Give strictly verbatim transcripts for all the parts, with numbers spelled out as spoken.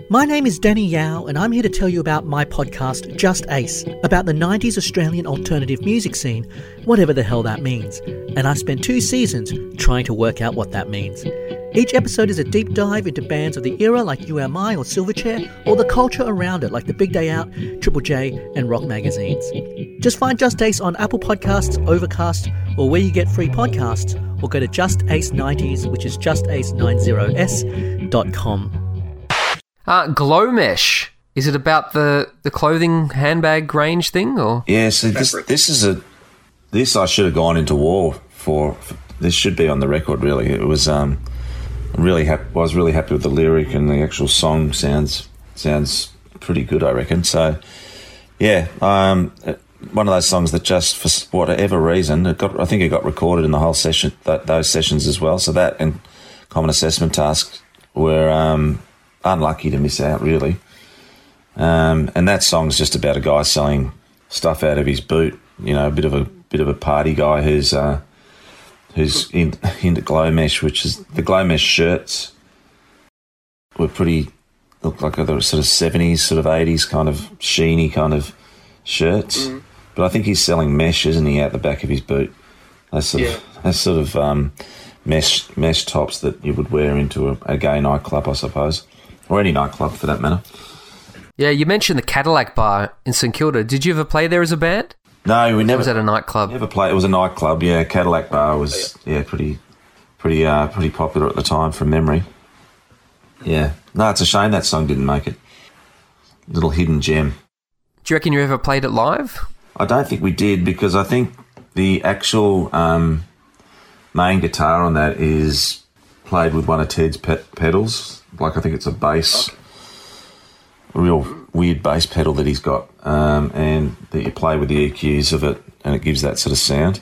My name is Danny Yao, and I'm here to tell you about my podcast, Just Ace, about the nineties Australian alternative music scene, whatever the hell that means. And I've spent two seasons trying to work out what that means. Each episode is a deep dive into bands of the era like You Am I or Silverchair, or the culture around it like The Big Day Out, Triple J, and rock magazines. Just find Just Ace on Apple Podcasts, Overcast, or where you get free podcasts, or go to Just Ace nineties, which is just ace ninety s dot com. Uh, Glow Mesh. Is it about the, the clothing handbag range thing, or? Yeah, so this this is a this I should have gone into war for. for this should be on the record. Really, it was. Um, really happy. I was really happy with the lyric, and the actual song sounds sounds pretty good, I reckon. So, yeah, um, one of those songs that just for whatever reason, it got. I think it got recorded in the whole session, that, those sessions as well. So that and Common Assessment Task were. Um, unlucky to miss out, really. Um, and that song's just about a guy selling stuff out of his boot. You know, a bit of a bit of a party guy who's uh, who's in, into Glow Mesh, which is the Glow Mesh shirts were pretty looked like the sort of seventies, sort of eighties kind of sheeny kind of shirts. Mm. But I think he's selling mesh, isn't he, out the back of his boot? Those sort yeah. of those sort of um, mesh mesh tops that you would wear into a, a gay nightclub, I suppose. Or any nightclub, for that matter. Yeah, you mentioned the Cadillac Bar in St Kilda. Did you ever play there as a band? No, we never. Or was that a nightclub? Never played. It was a nightclub. Yeah, Cadillac Bar was yeah pretty, pretty, uh, pretty popular at the time from memory. Yeah, no, it's a shame that song didn't make it. Little hidden gem. Do you reckon you ever played it live? I don't think we did, because I think the actual um, main guitar on that is played with one of Ted's pe- pedals. Like, I think it's a bass, a real weird bass pedal that he's got, um, and that you play with the E Qs of it, and it gives that sort of sound.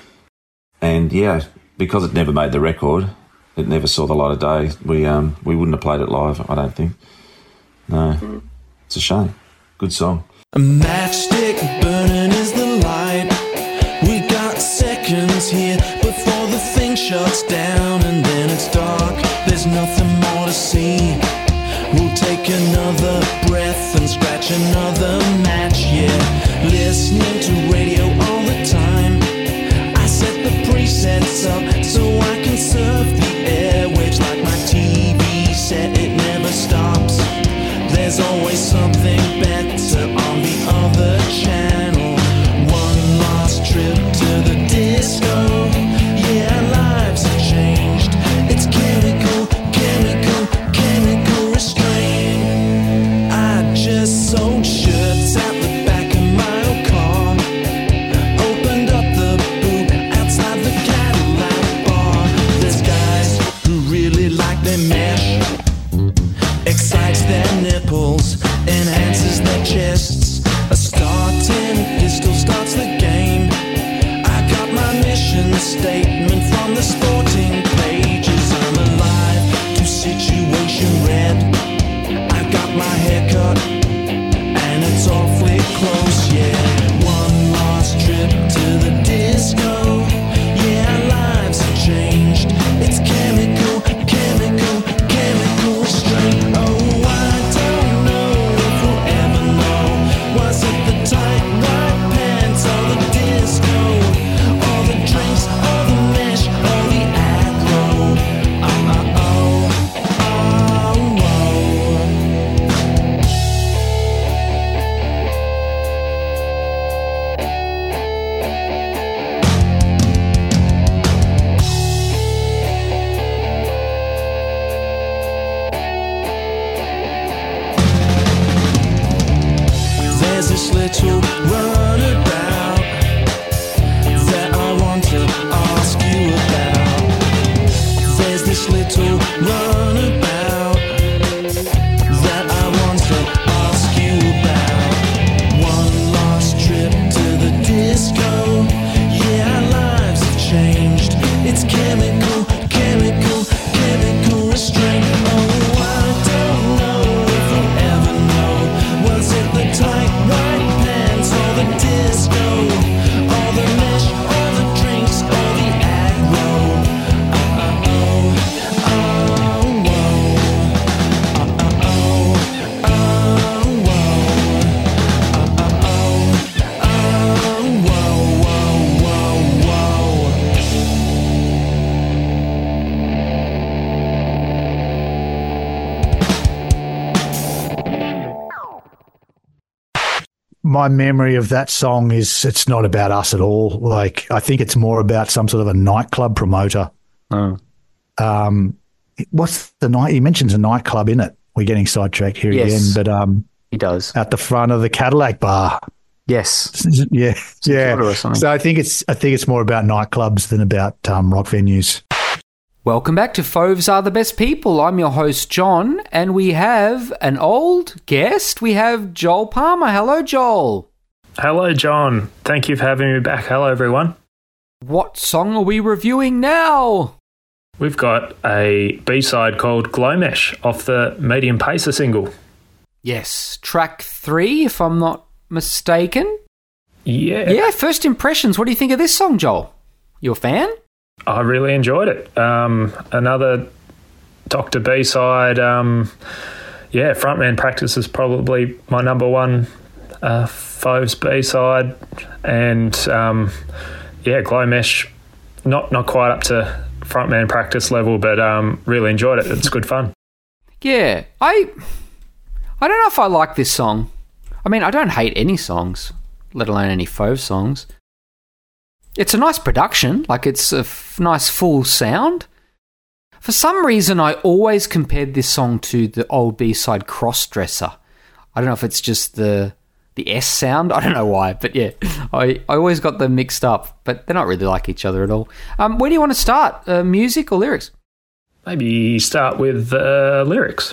And yeah, because it never made the record, it never saw the light of day. We um we wouldn't have played it live, I don't think. No, it's a shame. Good song. A matchstick burning is the light. We got seconds here before the thing shuts down, and then it's dark. There's nothing more to see. We'll take another breath and scratch another match, yeah. Listening to radio all the time. I set the presets up so I can surf the airwaves like my T V set. It never stops. There's always something better on the other channel. One last trip to the disco. Yeah, lives have changed. It's chemical, chemical, chemical restraint. I just sold shirts out the back of my old car. Opened up the boot outside the Cadillac Bar. There's guys who really like their mesh. Excites their nipples, enhances their chests. A starting pistol starts the game. I got my mission statement from the sporting pages. I'm alive to situation red. I got my hair cut, and it's awfully close, yeah. One last trip to the disco. Yeah, lives have changed. It's chemical, chemical, chemical restraint. Oh, I don't know if we'll ever know. Was it the tight white pants or the disco? Or the drinks, or the mesh, or the aggro? Oh, oh, oh, oh, There's this little runabout that I want to ask you about. There's this little runabout that I want to ask you about. One last trip to the disco. Yeah, lives have changed. It's chemical, chemical, chemical restraint. Oh, I don't know if we'll ever know. Was it the tight white pants or the disco? Or the mesh, or the drinks, or the aggro? Oh, oh, oh, oh. my memory of that song is it's not about us at all. Like, I think it's more about some sort of a nightclub promoter. Oh. Um, what's the night? He mentions a nightclub in it. We're getting sidetracked here Yes. again, but um, He does. at the front of the Cadillac bar. Yes. Yeah, yeah. Or something. So I think it's I think it's more about nightclubs than about um, rock venues. Welcome back to Foves Are the Best People. I'm your host, John, and we have an old guest. We have Joel Palmer. Hello, Joel. Hello, John. Thank you for having me back. Hello, everyone. What song are we reviewing now? We've got a B-side called Glowmesh off the Medium Pacer single. Yes, track three, if I'm not mistaken. Yeah. Yeah, first impressions. What do you think of this song, Joel? You a fan? I really enjoyed it. Um, another Doctor B-side. Um, yeah, Frontman Practice is probably my number one uh, Foves B-side. And, um, yeah, Glowmesh, not, not quite up to Frontman Practice level, but um, really enjoyed it. It's good fun. Yeah, I I don't know if I like this song. I mean, I don't hate any songs, let alone any Fove songs. It's a nice production, like it's a f- nice full sound. For some reason, I always compared this song to the old B-side Crossdresser. I don't know if it's just the the S sound. I don't know why, but yeah, I, I always got them mixed up, but they're not really like each other at all. Um, where do you want to start, uh, music or lyrics? Maybe start with uh, lyrics.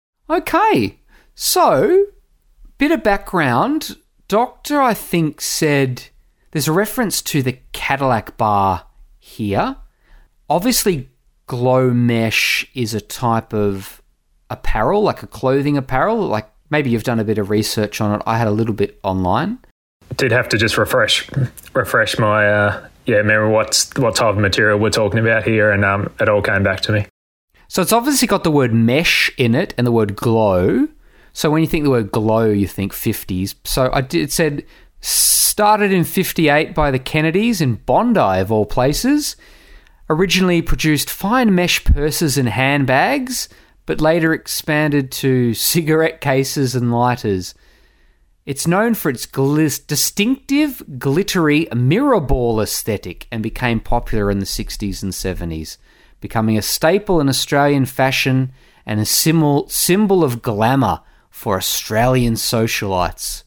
Okay, so, bit of background. Doctor, I think, said there's a reference to the Cadillac bar here. Obviously, Glowmesh is a type of apparel, like a clothing apparel. Like, maybe you've done a bit of research on it. I had a little bit online. Did have to just refresh refresh my, uh, yeah, remember what's, what type of material we're talking about here, and um, it all came back to me. So it's obviously got the word mesh in it and the word glow. So when you think the word glow, you think fifties. So I did, it said, started in fifty-eight by the Kennedys in Bondi, of all places. Originally produced fine mesh purses and handbags, but later expanded to cigarette cases and lighters. It's known for its glis- distinctive, glittery mirror ball aesthetic and became popular in the sixties and seventies, becoming a staple in Australian fashion and a symbol, symbol of glamour for Australian socialites.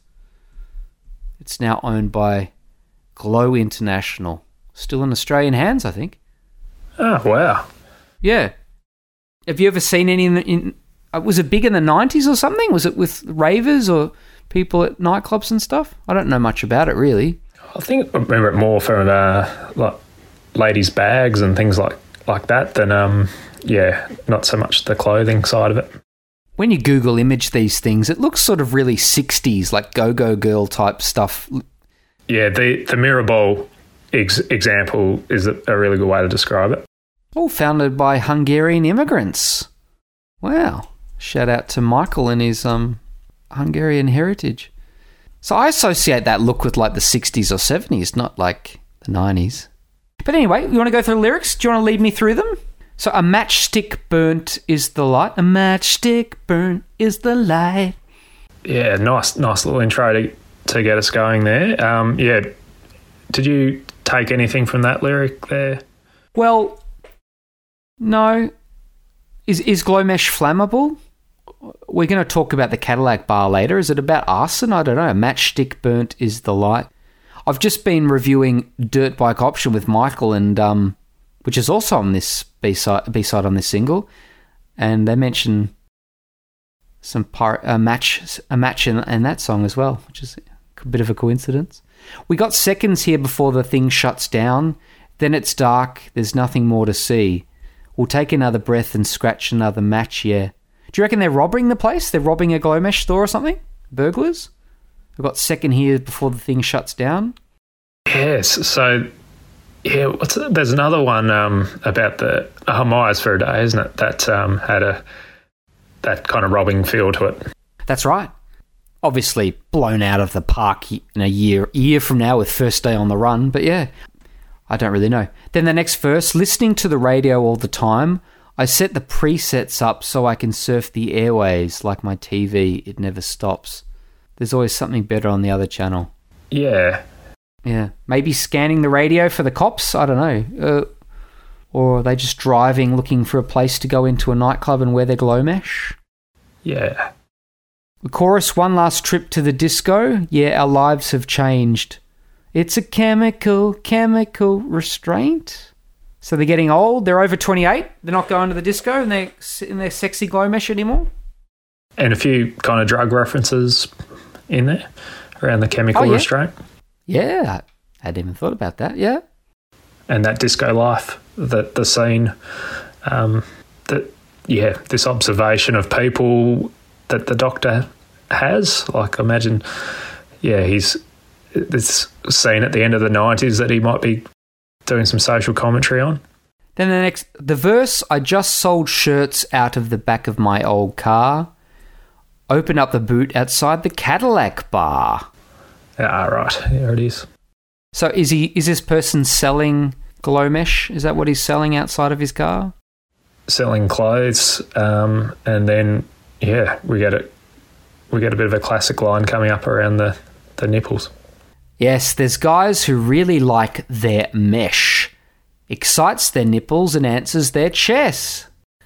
It's now owned by Glow International. Still in Australian hands, I think. Oh, wow. Yeah. Have you ever seen any in, the, in uh, was it big in the nineties or something? Was it with ravers or people at nightclubs and stuff? I don't know much about it, really. I think I remember it more from uh, like ladies' bags and things like, like that than, um, yeah, not so much the clothing side of it. When you Google image these things, it looks sort of really sixties, like Go-Go Girl type stuff. Yeah, the, the mirror ball ex- example is a, a really good way to describe it. All founded by Hungarian immigrants. Wow. Shout out to Michael and his um, Hungarian heritage. So I associate that look with like the sixties or seventies, not like the nineties. But anyway, you want to go through the lyrics? Do you want to lead me through them? So a matchstick burnt is the light. A matchstick burnt is the light. Yeah, nice nice little intro to, to get us going there. Um, yeah, did you take anything from that lyric there? Well, no. Is is Glowmesh flammable? We're going to talk about the Cadillac bar later. Is it about arson? I don't know. A matchstick burnt is the light. I've just been reviewing Dirt Bike Option with Michael, and um, which is also on this B-side, B-side on this single, and they mention some par- a match a match in, in that song as well, which is a bit of a coincidence. We got seconds here before the thing shuts down. Then it's dark. There's nothing more to see. We'll take another breath and scratch another match. Yeah. Do you reckon they're robbing the place? They're robbing a Glowmesh store or something? Burglars? We've got second here before the thing shuts down. Yes. So, yeah, what's it? There's another one um, about the uh, Myers for a Day, isn't it? That um, had a that kind of robbing feel to it. That's right. Obviously blown out of the park in a year year from now with First Day on the Run, but yeah, I don't really know. Then the next verse, listening to the radio all the time, I set the presets up so I can surf the airways like my T V, it never stops. There's always something better on the other channel. Yeah. Yeah. Maybe scanning the radio for the cops? I don't know. Uh, or are they just driving, looking for a place to go into a nightclub and wear their glow mesh? Yeah. The chorus, one last trip to the disco. Yeah, our lives have changed. It's a chemical, chemical restraint. So they're getting old. They're over twenty-eight. They're not going to the disco and they're in their sexy glow mesh anymore. And a few kind of drug references in there around the chemical oh, yeah. restraint. Yeah, I hadn't even thought about that, yeah. And that disco life, that the scene, um, that, yeah, this observation of people that the Doctor has. Like, imagine, yeah, he's this scene at the end of the nineties that he might be doing some social commentary on. Then the next, the verse, I just sold shirts out of the back of my old car. Open up the boot outside the Cadillac bar. Ah, right. There it is. So is he? Is this person selling glow mesh? Is that what he's selling outside of his car? Selling clothes, um, and then yeah, we get it. We get a bit of a classic line coming up around the, the nipples. Yes, there's guys who really like their mesh. Excites their nipples and answers their chest.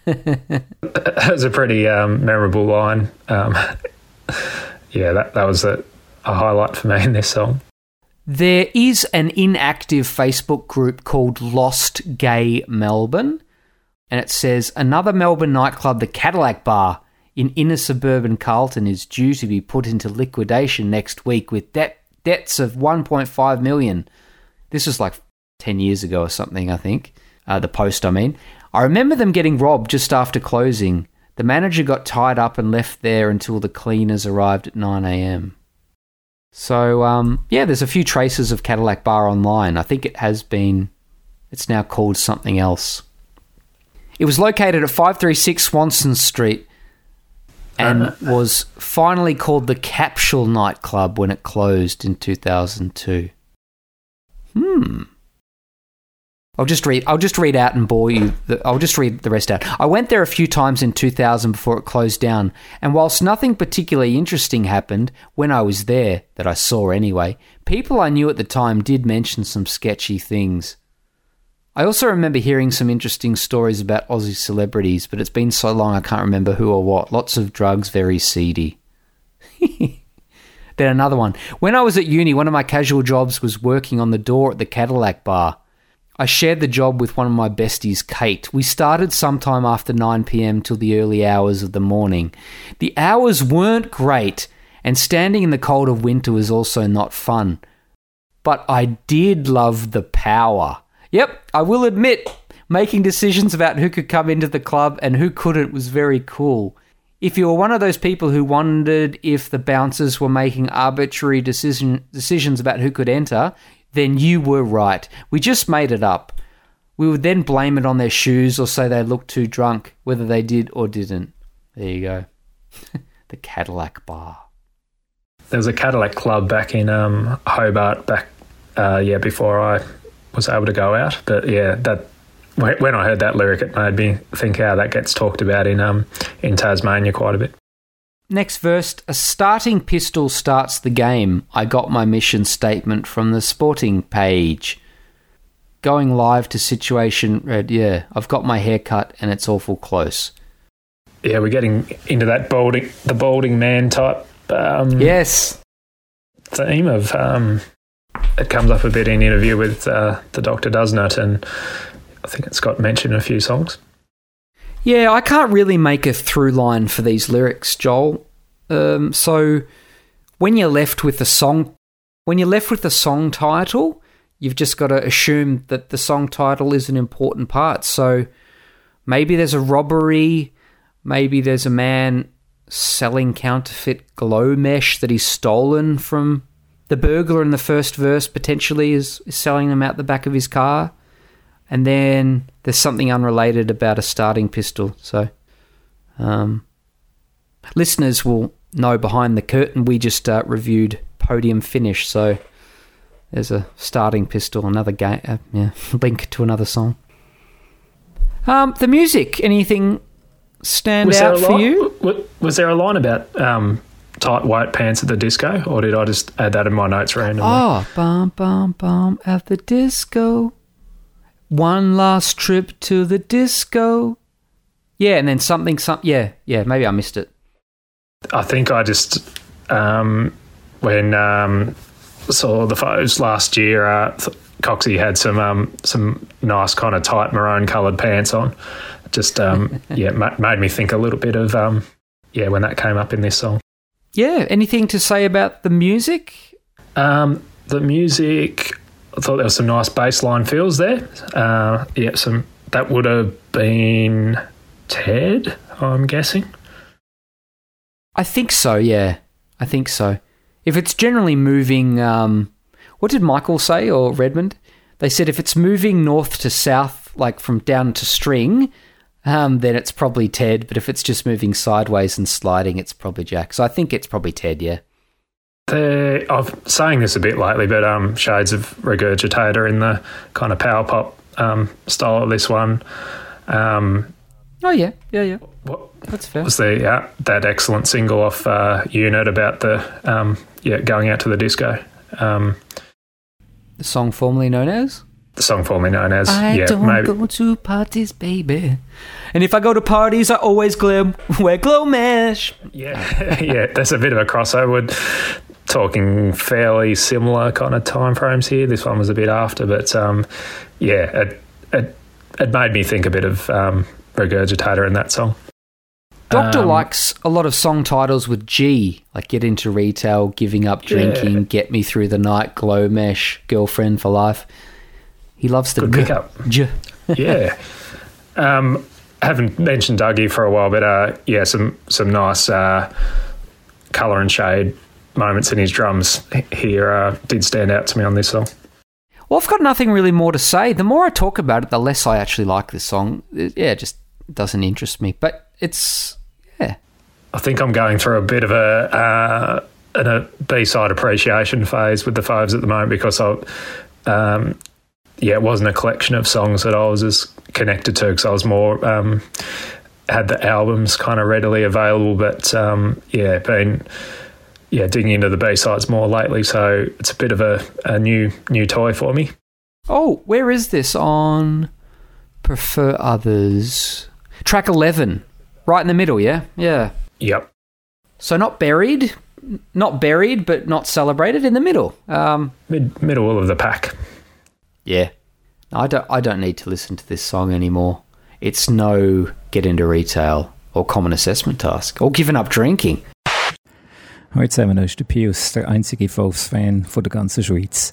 That was a pretty um, memorable line. Um, yeah, that, that was a, a highlight for me in this song. There is an inactive Facebook group called Lost Gay Melbourne, and it says, another Melbourne nightclub, the Cadillac Bar, in inner suburban Carlton is due to be put into liquidation next week with debt, debts of one point five million dollars. This was like ten years ago or something, I think. Uh, the post, I mean. I remember them getting robbed just after closing. The manager got tied up and left there until the cleaners arrived at nine a.m. So, um, yeah, there's a few traces of Cadillac Bar online. I think it has been, it's now called something else. It was located at five thirty-six Swanson Street and uh, was finally called the Capsule Nightclub when it closed in two thousand two. Hmm. I'll just read. I'll just read out and bore you. The, I'll just read the rest out. I went there a few times in two thousand before it closed down, and whilst nothing particularly interesting happened when I was there, that I saw anyway, people I knew at the time did mention some sketchy things. I also remember hearing some interesting stories about Aussie celebrities, but it's been so long I can't remember who or what. Lots of drugs, very seedy. Then another one. When I was at uni, one of my casual jobs was working on the door at the Cadillac Bar. I shared the job with one of my besties, Kate. We started sometime after nine p.m. till the early hours of the morning. The hours weren't great, and standing in the cold of winter was also not fun. But I did love the power. Yep, I will admit, making decisions about who could come into the club and who couldn't was very cool. If you were one of those people who wondered if the bouncers were making arbitrary decision, decisions about who could enter, then you were right. We just made it up. We would then blame it on their shoes or say they looked too drunk, whether they did or didn't. There you go. The Cadillac Bar. There was a Cadillac club back in um, Hobart back, uh, yeah, before I was able to go out. But yeah, that when I heard that lyric, it made me think how that gets talked about in um in Tasmania quite a bit. Next verse, a starting pistol starts the game. I got my mission statement from the sporting page. Going live to situation read, yeah, I've got my hair cut and it's awful close. Yeah, we're getting into that balding, the balding man type um, yes. theme of, um, it comes up a bit in interview with uh, the Doctor, doesn't it? And I think it's got mentioned in a few songs. Yeah, I can't really make a through line for these lyrics, Joel. Um, so when you're left with the song, when you're left with the song title, you've just got to assume that the song title is an important part. So maybe there's a robbery, maybe there's a man selling counterfeit glow mesh that he's stolen from the burglar in the first verse, potentially is, is selling them out the back of his car. And then there's something unrelated about a starting pistol. So um, listeners will know behind the curtain. We just uh, reviewed Podium Finish. So there's a starting pistol, another game, uh, yeah, link to another song. Um, the music, anything stand was out for line, you? Was there a line about um, tight white pants at the disco, or did I just add that in my notes randomly? Oh, bum, bum, bum at the disco. One last trip to the disco. Yeah, and then something, some, yeah, yeah, maybe I missed it. I think I just, um, when um, saw the photos last year, uh, th- Coxie had some um, some nice kind of tight maroon coloured pants on. Just, um, yeah, ma- made me think a little bit of, um, yeah, when that came up in this song. Yeah, anything to say about the music? Um, the music, I thought there was some nice bass line feels there. Uh, yeah, some that would have been Ted, I'm guessing. I think so, yeah. I think so. If it's generally moving, um, what did Michael say, or Redmond? They said if it's moving north to south, like from down to string, um, then it's probably Ted. But if it's just moving sideways and sliding, it's probably Jack. So I think it's probably Ted, yeah. There, I've saying this a bit lately, but um, shades of Regurgitator in the kind of power pop um, style of this one. Um, oh, yeah, yeah, yeah. What That's fair. was the uh, that excellent single off uh, Unit about the um, yeah going out to the disco? Um, the song formerly known as? The song formerly known as I yeah, don't maybe. go to parties, baby. And if I go to parties, I always glow, wear glow mesh. Yeah, yeah. There's a bit of a crossover. Talking fairly similar kind of time frames here. This one was a bit after, but um, yeah, it, it it made me think a bit of um, Regurgitator in that song. Doctor Um, likes a lot of song titles with G, like Get Into Retail, Giving Up Drinking, Yeah. Get Me Through the Night, Glow Mesh, Girlfriend for Life. He loves the Good g- pickup. J. Yeah. Um, I haven't mentioned Dougie for a while, but uh, yeah, some some nice uh, colour and shade moments in his drums here uh, did stand out to me on this song. Well, I've got nothing really more to say. The more I talk about it, the less I actually like this song. It, yeah, it just doesn't interest me. But it's, yeah. I think I'm going through a bit of a, uh, an, a B-side appreciation phase with the Foves at the moment because I, um, yeah, it wasn't a collection of songs that I was as connected to because I was more um, had the albums kind of readily available. But um, yeah, been yeah digging into the B-sides more lately, so it's a bit of a, a new new toy for me. Oh, where is this on Prefer Others? Track eleven, right in the middle, yeah? Yeah. Yep. So not buried, not buried, but not celebrated, in the middle. Um, Mid, middle of the pack. yeah. I don't, I don't need to listen to this song anymore. It's no Get Into Retail or Common Assessment Task or Giving Up Drinking. Heute sind wir der Pius, der einzige Foves-Fan von der ganzen Schweiz.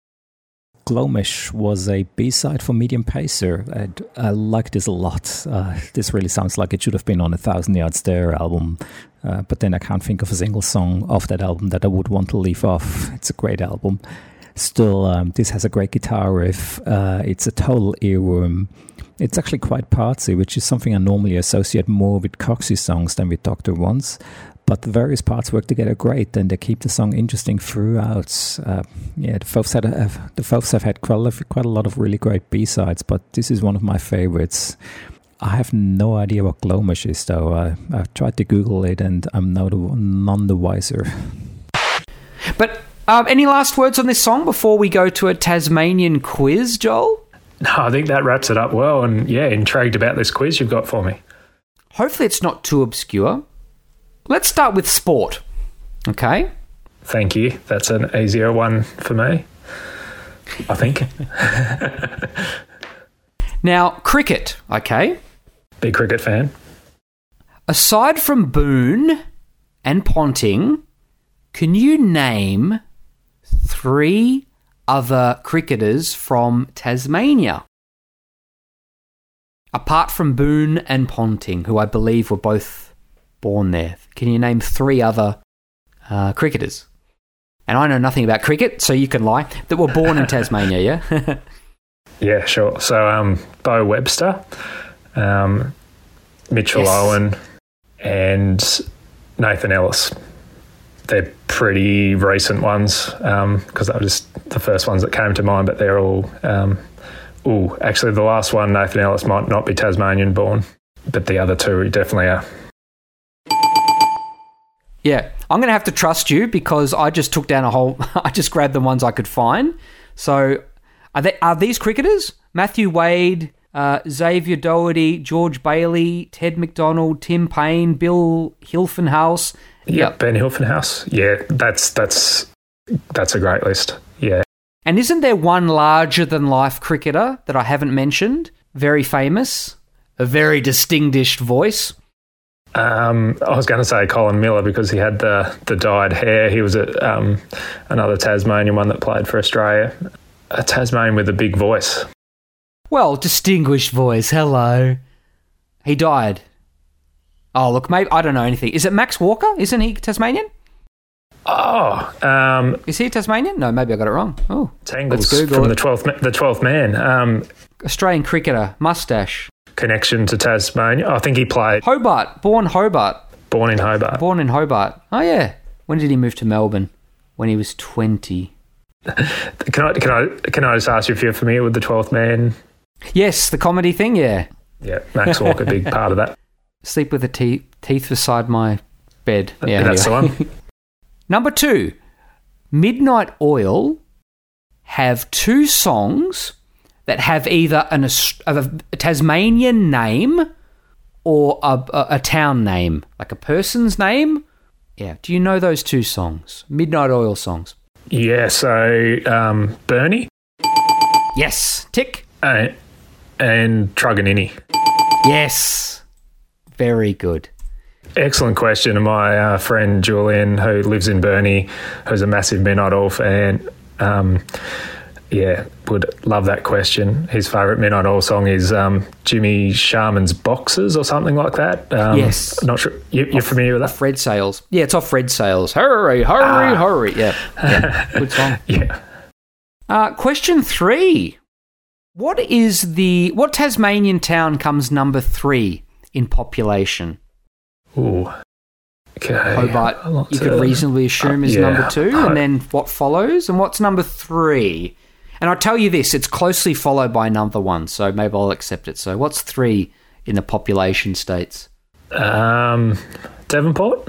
Glowmesh was a B-side for Medium Pacer, and I like this a lot. Uh, this really sounds like it should have been on a Thousand Yards There album, uh, but then I can't think of a single song off that album that I would want to leave off. It's a great album. Still, um, this has a great guitar riff. Uh, it's a total earworm. It's actually quite partsy, which is something I normally associate more with Coxie songs than with Doctor One's. But the various parts work together great, and they keep the song interesting throughout. Uh, yeah, the Foves had have, the Foves have had quite a, quite a lot of really great B-sides, but this is one of my favorites. I have no idea what Glowmesh is, though. I, I've tried to Google it, and I'm no the, none the wiser. But um, any last words on this song before we go to a Tasmanian quiz, Joel? No, I think that wraps it up well, and yeah, intrigued about this quiz you've got for me. Hopefully it's not too obscure. Let's start with sport, okay? Thank you. That's an easier one for me, I think. Now, cricket, okay? Big cricket fan. Aside from Boone and Ponting, can you name three other cricketers from Tasmania? Apart from Boone and Ponting, who I believe were both born there. Can you name three other uh, cricketers? And I know nothing about cricket, so you can lie, that were born in Tasmania, yeah? Yeah, sure. So, um, Bo Webster, um, Mitchell Yes. Owen, and Nathan Ellis. They're pretty recent ones because they were just the first ones that came to mind, but they're all... Um, ooh, actually, the last one, Nathan Ellis, might not be Tasmanian born, but the other two definitely are. Yeah, I'm going to have to trust you because I just took down a whole... I just grabbed the ones I could find. So are, they, are these cricketers? Matthew Wade, uh, Xavier Doherty, George Bailey, Ted McDonald, Tim Payne, Bill Hilfenhaus. Yeah, Yep. Ben Hilfenhaus. Yeah, that's that's that's a great list. Yeah. And isn't there one larger-than-life cricketer that I haven't mentioned? Very famous, a very distinguished voice. Um, I was going to say Colin Miller because he had the, the dyed hair. He was a, um, another Tasmanian one that played for Australia. A Tasmanian with a big voice. Well, distinguished voice, hello. He died. Oh, look, maybe I don't know anything. Is it Max Walker? Isn't he Tasmanian? Oh, um, Is he Tasmanian? No, maybe I got it wrong. Oh, Tangles let's Google from it. the twelfth ma- the twelfth man. Um, Australian cricketer, mustache. connection to Tasmania. I think he played Hobart, born Hobart. born in Hobart. Born in Hobart. Oh, yeah. When did he move to Melbourne? When he was twenty. Can I can I can I just ask you if you're familiar with the twelfth man? Yes, the comedy thing, yeah. Yeah, Max Walker, big part of that. Sleep with the te- teeth beside my bed. Yeah, That's anyway. the one. Number two, Midnight Oil have two songs that have either an, a, a Tasmanian name or a, a, a town name, like a person's name. Yeah, do you know those two songs? Midnight Oil songs. Yeah, so um, Bernie Yes. Tick. uh, and Truganini. Yes. Very good. Excellent question. And my uh, friend Julian, who lives in Burnie, who's a massive Midnight Oil fan, um, yeah, would love that question. His favourite Midnight Oil song is um, Jimmy Sharman's Boxes or something like that. Um, Yes. Not sure. You, you're familiar with that? Fred Sales. Yeah, it's off Fred Sales. Hurry, hurry, hurry. Yeah. yeah. Good song. Yeah. Uh, question three. What is the what Tasmanian town comes number three in population? Ooh. Okay. Hobart, Lots you could of- reasonably assume is yeah. number two, and then what follows, and what's number three? And I'll tell you this, it's closely followed by number one, so maybe I'll accept it. So what's three in the population states? Um, Devonport?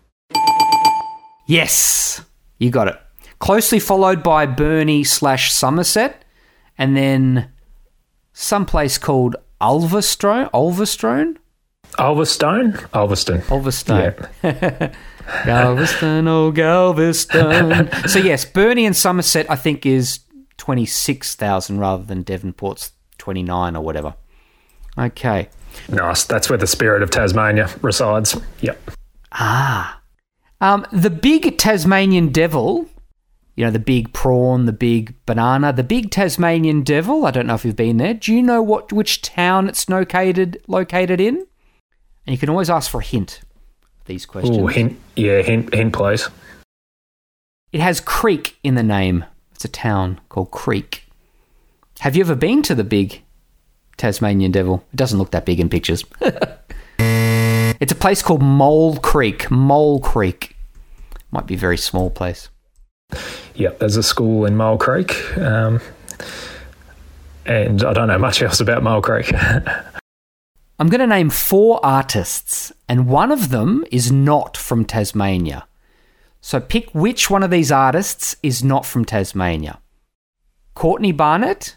Yes, you got it. Closely followed by Burnie slash Somerset, and then someplace called Ulverstone. Ulverstone? Ulverstone? Ulverston. Ulverstone. Yeah. Galveston, oh Galveston. So yes, Burnie and Somerset I think is twenty-six thousand rather than Devonport's twenty-nine or whatever. Okay. Nice. That's where the spirit of Tasmania resides. Yep. Ah. Um, the big Tasmanian devil, you know, the big prawn, the big banana, the big Tasmanian devil, I don't know if you've been there. Do you know what which town it's located located in? And you can always ask for a hint for these questions. Ooh, hint. Yeah, hint, hint, please. It has Creek in the name. It's a town called Creek. Have you ever been to the big Tasmanian devil? It doesn't look that big in pictures. It's a place called Mole Creek. Mole Creek. Might be a very small place. Yep, there's a school in Mole Creek. Um, and I don't know much else about Mole Creek. I'm going to name four artists, and one of them is not from Tasmania. So pick which one of these artists is not from Tasmania. Courtney Barnett,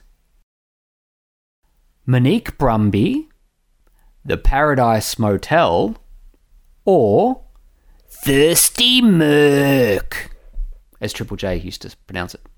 Monique Brumby, The Paradise Motel, or Thirsty Merc, as Triple J used to pronounce it.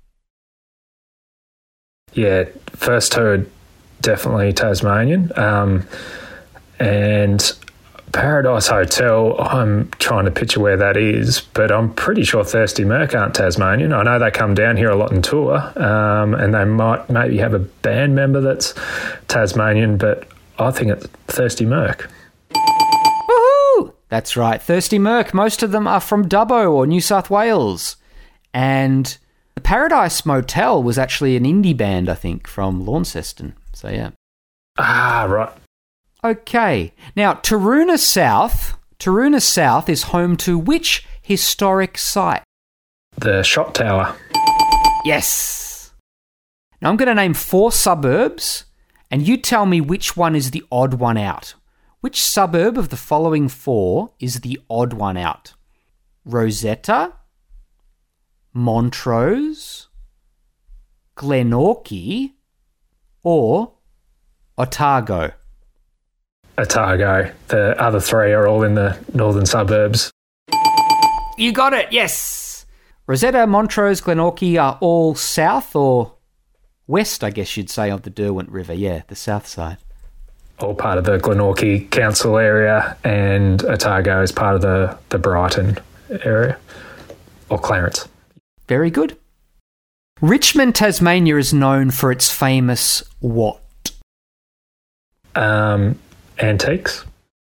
Yeah, first two are definitely Tasmanian. Um, and Paradise Hotel, I'm trying to picture where that is, but I'm pretty sure Thirsty Merc aren't Tasmanian. I know they come down here a lot and tour, um, and they might maybe have a band member that's Tasmanian, but I think it's Thirsty Merc. Woohoo! That's right, Thirsty Merc. Most of them are from Dubbo or New South Wales. And the Paradise Motel was actually an indie band, I think, from Launceston. So, yeah. Ah, right. Okay. Now, Taroona South, Taroona South is home to which historic site? The Shot Tower. Yes. Now, I'm going to name four suburbs, and you tell me which one is the odd one out. Which suburb of the following four is the odd one out? Rosetta, Montrose, Glenorchy, or Otago? Otago. The other three are all in the northern suburbs. You got it, yes. Rosetta, Montrose, Glenorchy are all south or west, I guess you'd say, of the Derwent River. Yeah, the south side. All part of the Glenorchy Council area, and Otago is part of the, the Brighton area, or Clarence. Very good. Richmond, Tasmania is known for its famous what? Um, antiques.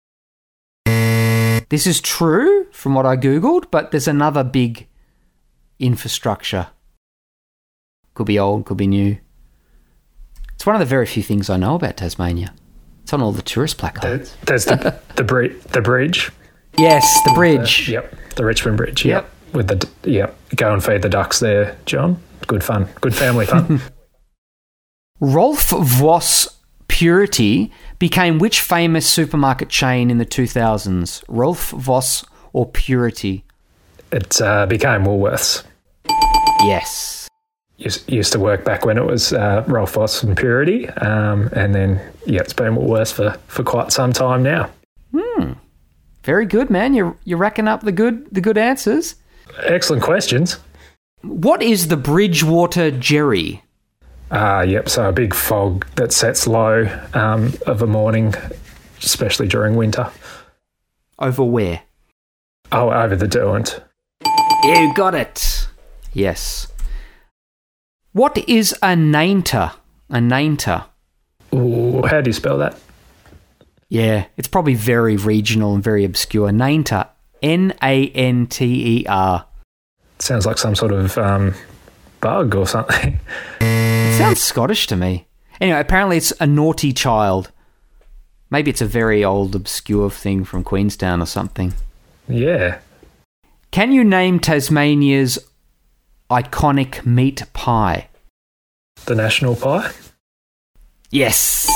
This is true from what I Googled, but there's another big infrastructure. Could be old, could be new. It's one of the very few things I know about Tasmania. It's on all the tourist placards. There's the the, bri- the bridge. Yes, the bridge. The, yep, the Richmond Bridge. Yep. yep. With the yep, go and feed the ducks there, John. Good fun. Good family fun. Rolf Voss Purity became which famous supermarket chain in the two thousands? Rolf Voss or Purity? It uh, became Woolworths. Yes. Used, used to work back when it was uh, Rolf Voss and Purity, um, and then yeah, it's been Woolworths for, for quite some time now. Hmm. Very good, man. You're you're racking up the good the good answers. Excellent questions. What is the Bridgewater Jerry? Ah, uh, yep. So a big fog that sets low um, of a morning, especially during winter. Over where? Oh, over the Derwent. You got it. Yes. What is a nainter? A nainter. Ooh, how do you spell that? Yeah, it's probably very regional and very obscure. Nainter. N A N T E R. Sounds like some sort of um, bug or something. It sounds Scottish to me. Anyway, apparently it's a naughty child. Maybe it's a very old, obscure thing from Queenstown or something. Yeah. Can you name Tasmania's iconic meat pie? The national pie? Yes.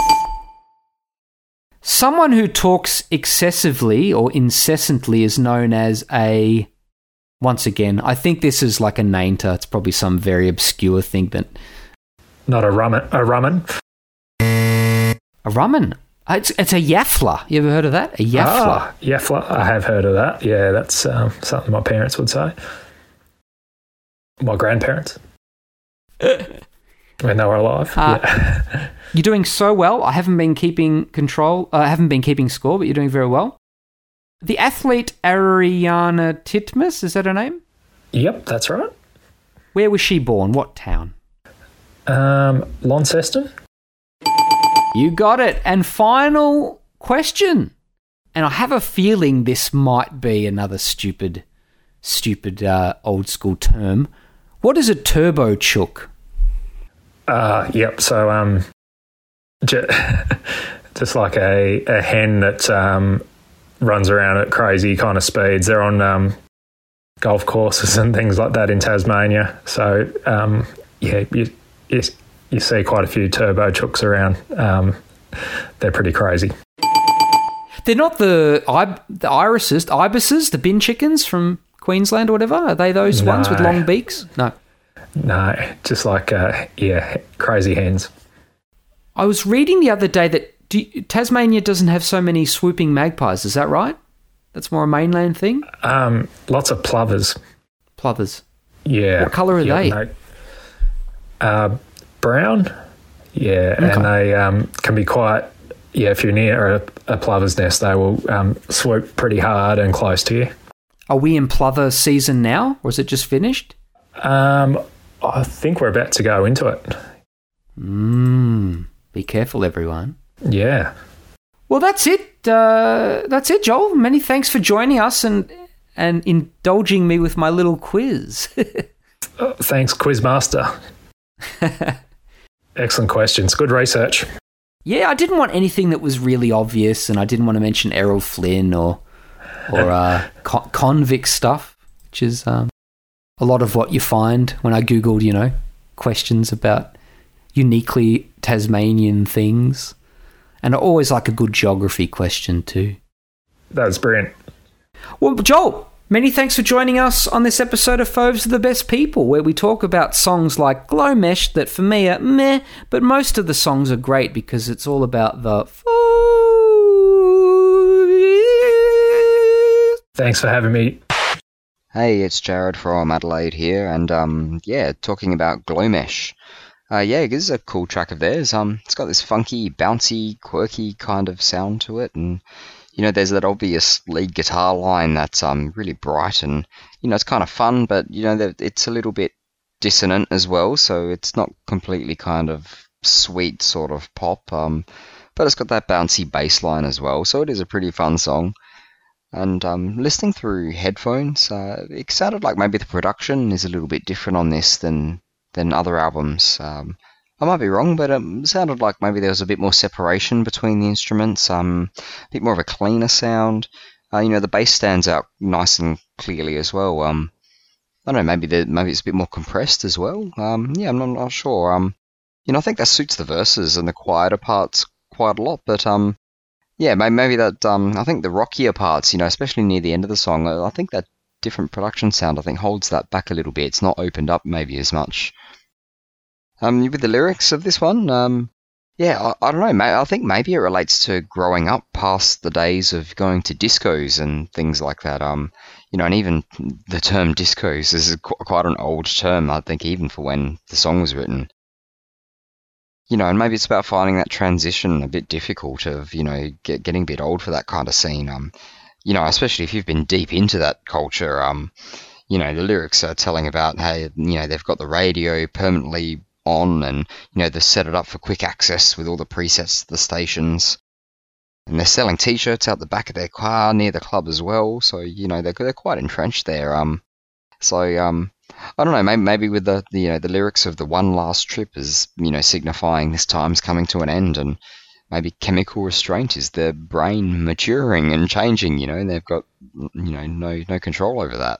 Someone who talks excessively or incessantly is known as a... Once again, I think this is like a nainter. It's probably some very obscure thing that... Not a rumman. A rumman? A rumman? It's, it's a yaffler. You ever heard of that? A yaffler. Ah, yaffler. I have heard of that. Yeah, that's um, something my parents would say. My grandparents. When they were alive. Uh, yeah. You're doing so well. I haven't been keeping control. Uh, I haven't been keeping score, but you're doing very well. The athlete Ariana Titmus, is that her name? Yep, that's right. Where was she born? What town? Um, Launceston. You got it. And final question. And I have a feeling this might be another stupid, stupid uh, old school term. What is a turbo chook? Uh, yep, so um, just, just like a, a hen that um, runs around at crazy kind of speeds. They're on um, golf courses and things like that in Tasmania. So, um, yeah, you, you, you see quite a few turbo chooks around. Um, they're pretty crazy. They're not the, ib- the irises, ibises, the bin chickens from Queensland or whatever? Are they those no. ones with long beaks? No. No, just like, uh, yeah, crazy hens. I was reading the other day that do you, Tasmania doesn't have so many swooping magpies. Is that right? That's more a mainland thing? Um, lots of plovers. Plovers. Yeah. What colour are yeah, they? No. Uh, brown. Yeah, okay. And they um, can be quite, yeah, if you're near a, a plover's nest, they will um, swoop pretty hard and close to you. Are we in plover season now, or is it just finished? Um, I think we're about to go into it. Mm, be careful, everyone. Yeah. Well, that's it. Uh, that's it, Joel. Many thanks for joining us and and indulging me with my little quiz. oh, thanks, Quizmaster. Excellent questions. Good research. Yeah, I didn't want anything that was really obvious, and I didn't want to mention Errol Flynn or or uh, con- convict stuff, which is um, a lot of what you find when I Googled, you know, questions about uniquely Tasmanian things. And I always like a good geography question too. That was brilliant. Well, Joel, Many thanks for joining us on this episode of Foves Are the Best People, where we talk about songs like Glow Mesh that for me are meh, but most of the songs are great because it's all about the Foves. Thanks for having me. Hey, it's Jared from Adelaide here, and um, yeah, talking about Glow Mesh. Uh, yeah, this is a cool track of theirs. Um, it's got this funky, bouncy, quirky kind of sound to it, and you know, there's that obvious lead guitar line that's um really bright, and you know, it's kind of fun, but you know, it's a little bit dissonant as well, so it's not completely kind of sweet sort of pop. Um, but it's got that bouncy bass line as well, so it is a pretty fun song. And um, listening through headphones, uh, it sounded like maybe the production is a little bit different on this than than other albums. Um, I might be wrong, but it sounded like maybe there was a bit more separation between the instruments, um, a bit more of a cleaner sound. Uh, you know, the bass stands out nice and clearly as well. Um, I don't know, maybe the, maybe it's a bit more compressed as well. Um, yeah, I'm not, not sure. Um, you know, I think that suits the verses and the quieter parts quite a lot, but um, yeah, maybe, maybe that. Um, I think the rockier parts, you know, especially near the end of the song, I think that different production sound, I think, holds that back a little bit. It's not opened up maybe as much. Um, with the lyrics of this one, um, yeah, I, I don't know. May, I think maybe it relates to growing up past the days of going to discos and things like that. Um, you know, and even the term discos is qu- quite an old term, I think, even for when the song was written. You know, and maybe it's about finding that transition a bit difficult of, you know, get, getting a bit old for that kind of scene. Um, you know, especially if you've been deep into that culture. Um, you know, the lyrics are telling about, hey, you know, they've got the radio permanently on, and you know, they set it up for quick access with all the presets to the stations, and they're selling t-shirts out the back of their car near the club as well, so you know, they're, they're quite entrenched there. Um so um I don't know, maybe, maybe with the, the you know, the lyrics of the one last trip is, you know, signifying this time's coming to an end, and maybe chemical restraint is their brain maturing and changing, you know, and they've got, you know, no no control over that.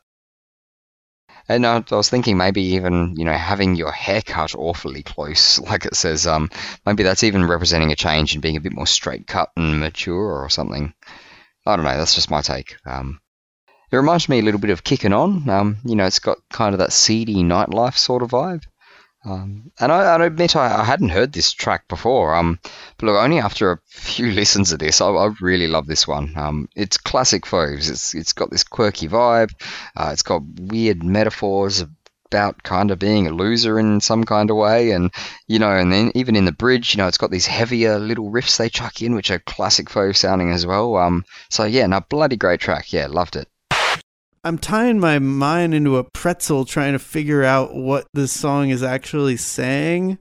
And I was thinking maybe even, you know, having your hair cut awfully close, like it says, um, maybe that's even representing a change and being a bit more straight cut and mature or something. I don't know, that's just my take. Um, it reminds me a little bit of Kickin' On. Um, you know, it's got kind of that seedy nightlife sort of vibe. Um, and I, I admit I, I hadn't heard this track before, um, but look, only after a few listens of this, I, I really love this one. Um, it's classic Foves. It's It's got this quirky vibe. Uh, it's got weird metaphors about kind of being a loser in some kind of way, and you know, and then even in the bridge, you know, it's got these heavier little riffs they chuck in, which are classic Foves sounding as well. Um, so yeah, no, bloody great track. Yeah, loved it. I'm tying my mind into a pretzel trying to figure out what this song is actually saying.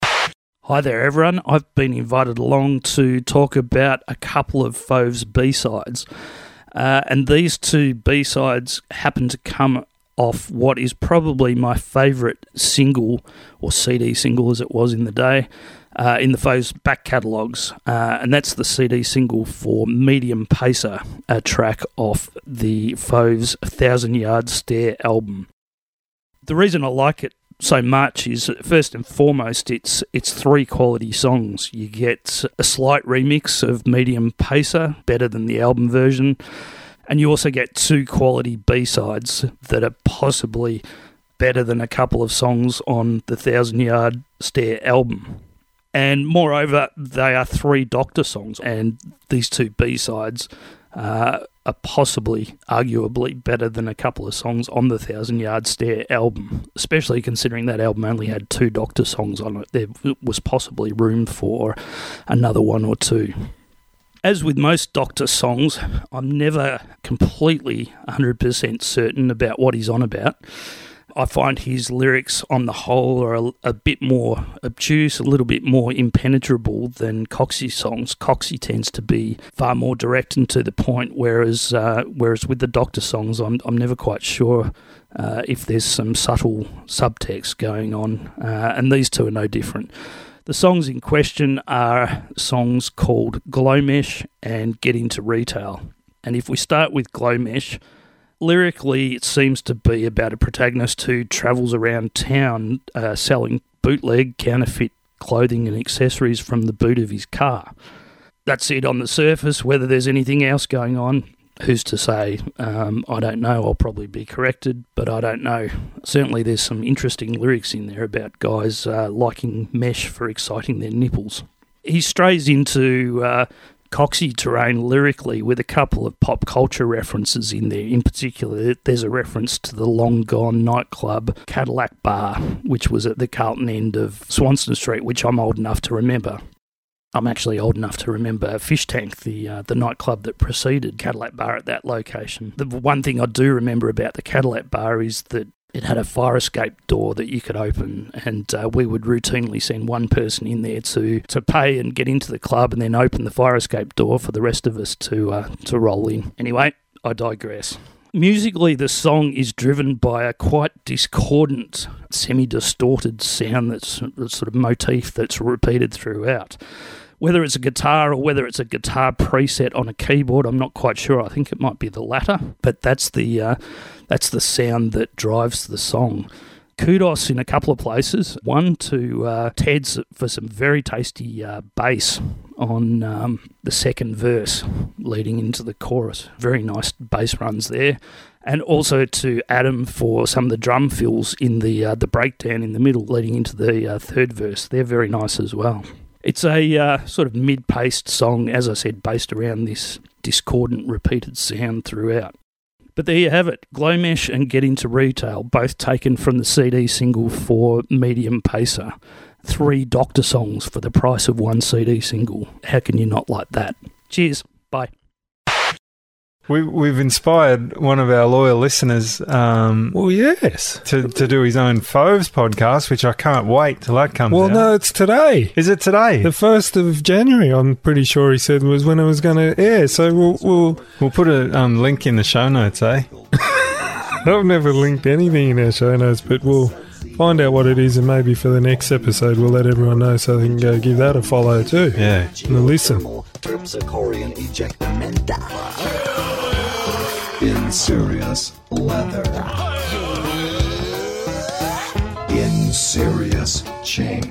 Hi there, everyone. I've been invited along to talk about a couple of Foves B-sides. Uh, and these two B-sides happen to come off what is probably my favourite single, or C D single as it was in the day, uh, in the Foves back catalogues, uh, and that's the C D single for Medium Pacer, a track off the Foves Thousand Yard Stare album. The reason I like it so much is, first and foremost, it's it's three quality songs. You get a slight remix of Medium Pacer, better than the album version, and you also get two quality B-sides that are possibly better than a couple of songs on the Thousand Yard Stare album. And moreover, they are three Doctor songs, and these two B-sides uh, are possibly, arguably, better than a couple of songs on the Thousand Yard Stare album, especially considering that album only had two Doctor songs on it. There was possibly room for another one or two. As with most Doctor songs, I'm never completely one hundred percent certain about what he's on about. I find his lyrics on the whole are a, a bit more obtuse, a little bit more impenetrable than Coxey's songs. Coxey tends to be far more direct and to the point, whereas uh, whereas with the Doctor songs, I'm I'm never quite sure uh, if there's some subtle subtext going on, uh, and these two are no different. The songs in question are songs called Glow Mesh and Get Into Retail. And if we start with Glow Mesh, lyrically, it seems to be about a protagonist who travels around town uh, selling bootleg, counterfeit clothing and accessories from the boot of his car. That's it on the surface. Whether there's anything else going on, who's to say? Um, I don't know. I'll probably be corrected, but I don't know. Certainly there's some interesting lyrics in there about guys uh, liking mesh for exciting their nipples. He strays into uh, Coxie terrain lyrically with a couple of pop culture references in there. In particular, there's a reference to the long-gone nightclub Cadillac Bar, which was at the Carlton end of Swanston Street, which I'm old enough to remember. I'm actually old enough to remember Fish Tank, the uh, the nightclub that preceded Cadillac Bar at that location. The one thing I do remember about the Cadillac Bar is that it had a fire escape door that you could open, and uh, we would routinely send one person in there to, to pay and get into the club and then open the fire escape door for the rest of us to uh, to roll in. Anyway, I digress. Musically, the song is driven by a quite discordant, semi-distorted sound that's a sort of motif that's repeated throughout. Whether it's a guitar or whether it's a guitar preset on a keyboard, I'm not quite sure. I think it might be the latter, but that's the uh, that's the sound that drives the song. Kudos in a couple of places. One to uh, Ted's for some very tasty uh, bass on um, the second verse leading into the chorus. Very nice bass runs there. And also to Adam for some of the drum fills in the uh, the breakdown in the middle leading into the uh, third verse. They're very nice as well. It's a uh, sort of mid-paced song, as I said, based around this discordant repeated sound throughout. But there you have it, Glowmesh and Get Into Retail, both taken from the C D single for Medium Pacer. Three Doctor songs for the price of one C D single. How can you not like that? Cheers, bye. We, we've inspired one of our loyal listeners um, well, yes. to, to do his own Foves podcast, which I can't wait till that comes well, out. Well, no, it's today. Is it today? The first of January, I'm pretty sure he said, was when it was going to air. So we'll... We'll, we'll put a um, link in the show notes, eh? I've never linked anything in our show notes, but we'll find out what it is, and maybe for the next episode we'll let everyone know so they can go give that a follow too. Yeah. And a listen. In serious leather. In serious chains.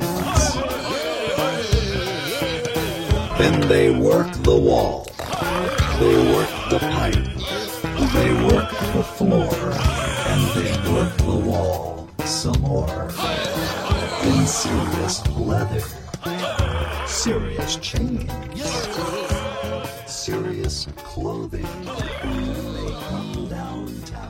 Then they work the wall. They work the pipe. They work the floor. And they work the wall some more. In serious leather. Serious chains. Serious clothing. When they come downtown.